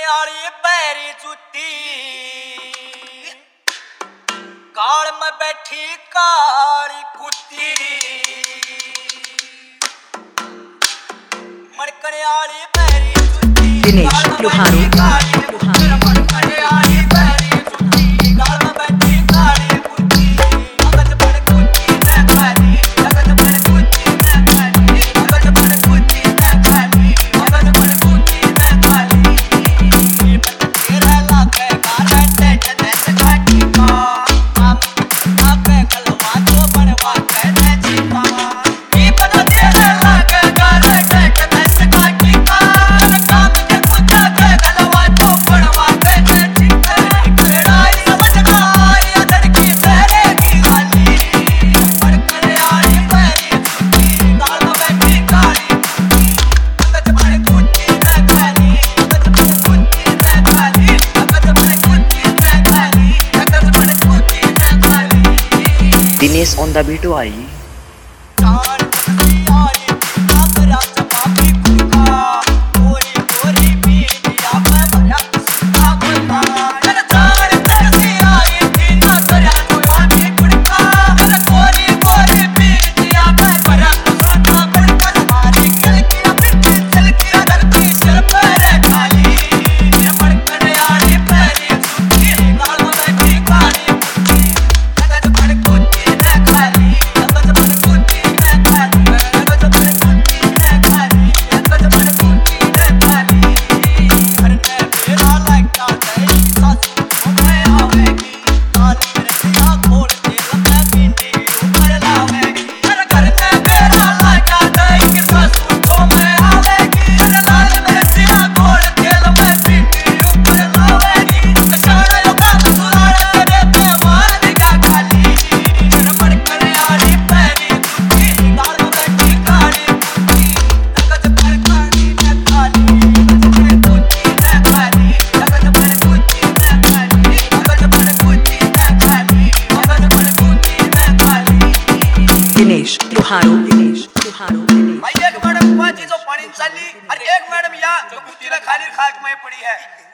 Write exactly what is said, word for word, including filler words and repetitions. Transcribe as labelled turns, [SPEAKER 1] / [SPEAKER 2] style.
[SPEAKER 1] आली पैरी जुती काल में बैठी काली कुत्ती मड़कने आली पैरी जुती
[SPEAKER 2] Dinesh Loharu Dinesh on the beat आई दिनेश लोहारू दिनेश लोहारू
[SPEAKER 1] भाई एक मैडम हुआ जी जो पानी चाली और एक मैडम या जो कुत्ती खाली खाक में पड़ी है।